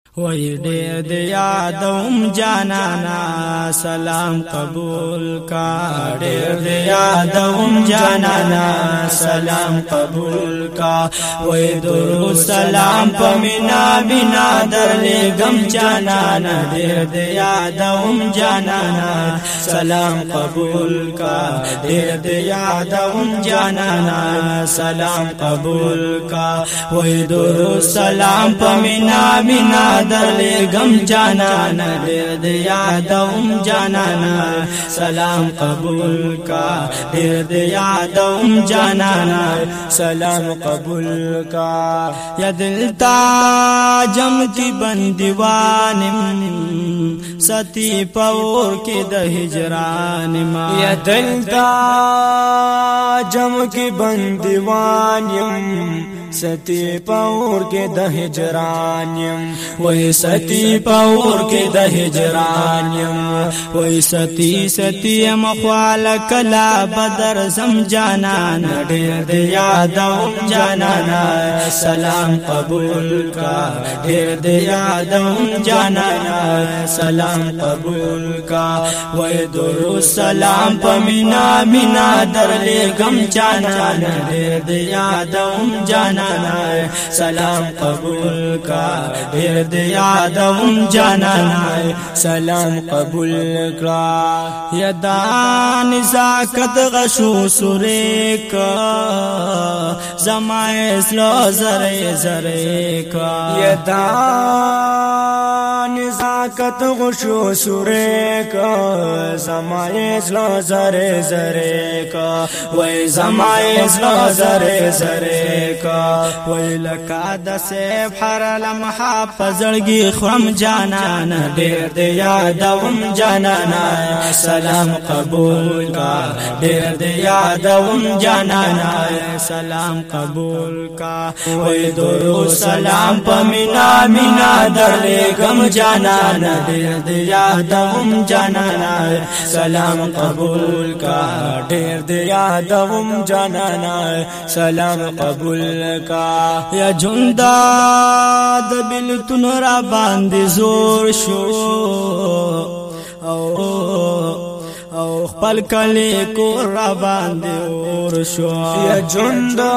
وی ډیر د یادوم جانانا سلام قبول کا ډیر د یادوم جانانا سلام قبول کا وی درود سلام پمینا بنا درلګم جانانا ډیر د یادوم جانانا سلام قبول کا ډیر د یادوم جانانا سلام قبول کا وی درود سلام پمینا بنا درلګم جانانا ډېر د یادوم جانانا سلام قبول کا ډېر د یادوم جانانا سلام قبول کا یا دلتا جم کی بندیوانم ستی پور کې د هجران ما یا دلتا جم کی بندیوانم ستی پور کې د هجرانم وای ستی پور کې د هجرانم وای ستی ستی مخوال کلا بدر سم جانان ډېر د یادوم جانانا سلام قبول کا ډېر د یادوم جانانا سلام قبول کا وای درود سلام پمینا مینا درلګم جانان ډېر د یادوم جانانا سلام قبول کا ډېر د یادوم جانانا سلام قبول کا یدا نزاکت غشو سورې کا زمای سلو زره زره کا یدا نزاکت غشو سورې کا زمای سلو زره زره کا وای زمای سلو زره زره کا وای لکا د سیف هر لمحه پزړګي خرم جانانا ډېر د یادوم جانانا سلام قبول کا ډېر د یادوم جانانا سلام قبول کا وای درود سلام پمینا مینا درلګم جانانا ډېر د یادوم جانانا سلام قبول کا ډېر د یادوم جانانا سلام قبول کا یا جوندا د بلتون را باندې زور شو او خپل کلی کو را باندې اور شو یا جوندا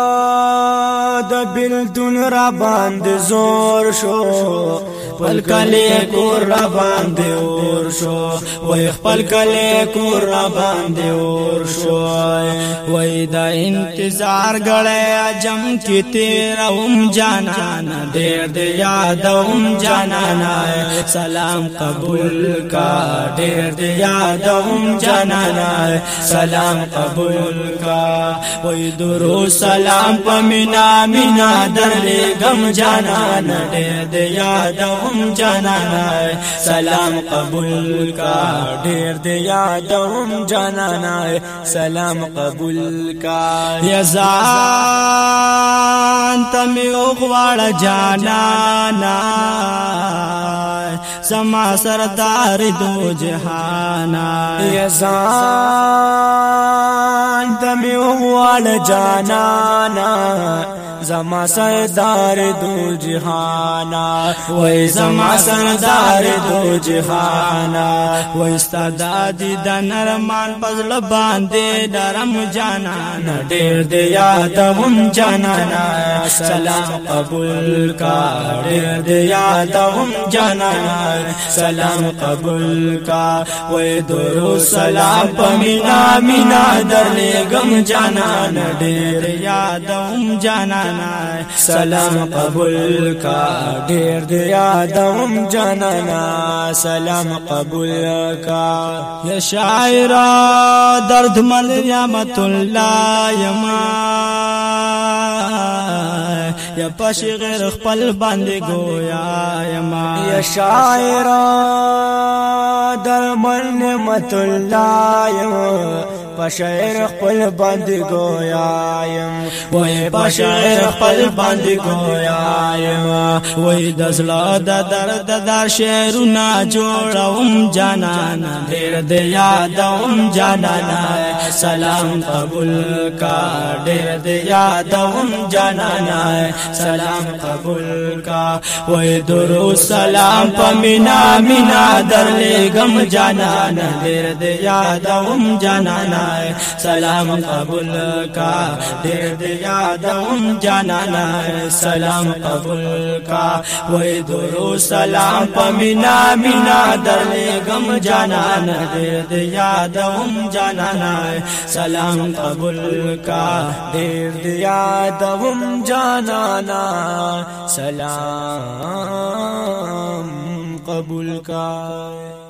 د بلتون را باندې زور شو خپل کلی کو را باندې اور شو وای خپل کلی کو را باندې اور شو وای دا انتظار غړې جم کی تیروم جانانا ډېر د یادوم جانانا سلام قبول کا ډېر د یادوم جانانا سلام قبول کا وای درود سلام پمینا مینا درلګم جانانا ډېر د یادوم جانانا سلام قبول کا ډېر د یادوم جانانا سلام قبول کا یا ځان ته می غواړه جانانا سما سردار دو جهانا یا ځان ته می غواړه جانانا زما سردار دو جهانا وای زما سردار دو جهانا وای استاد د نرمان پزړه باندې نرم جانانا ډېر د یادوم جانانا سلام قبول کا ډېر د یادوم جانانا سلام قبول کا وای درود سلام پمینا مینا درلګم جانانا ډېر یادوم جانانا سلام قبول کا ډېر د یادوم جانانا سلام قبول کا یا شاعر درد مل نعمت الله یما یا پش غیر خپل باندې گویا یما یا شاعر در مل نعمت الله یما پشعر خپل باندې گویایم وای پشعر خپل باندې گویایم وای د زړه د درد د شعرونه جوړوم جانانا ډېر د یادوم جانانا سلام قبول کا ډېر د یادوم جانانا سلام قبول کا وای درو سلام پمینا مینا درلګم جانانا ډېر د یادوم جانانا سلام قبول کا ډېر د یادوم جانانا سلام قبول کا وای درو سلام پمینا مینا درلګم جانانا ډېر د یادوم جانانا سلام قبول کا ډېر د یادوم جانانا سلام قبول کا